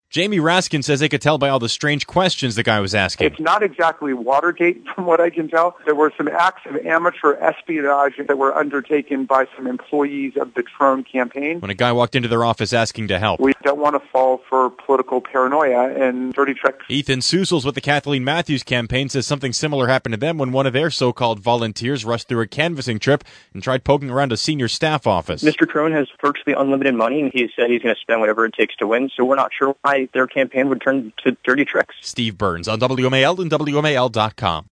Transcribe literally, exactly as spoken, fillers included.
Jamie Raskin says they could tell by all the strange questions the guy was asking. It's not exactly Watergate, from what I can tell. There were some acts of amateur espionage that were undertaken by some employees of the Trone campaign. When a guy walked into their office asking to help. We don't want to fall for political paranoia and dirty tricks. Ethan Susels with the Kathleen Matthews campaign says something similar happened to them when one of their so-called volunteers rushed through a canvassing trip and tried poking around a senior staff office. Mister Trone has virtually unlimited money, and he said he's going to spend whatever it takes to win, so we're not sure why their campaign would turn to dirty tricks. Steve Burns on W M A L and W M A L dot com.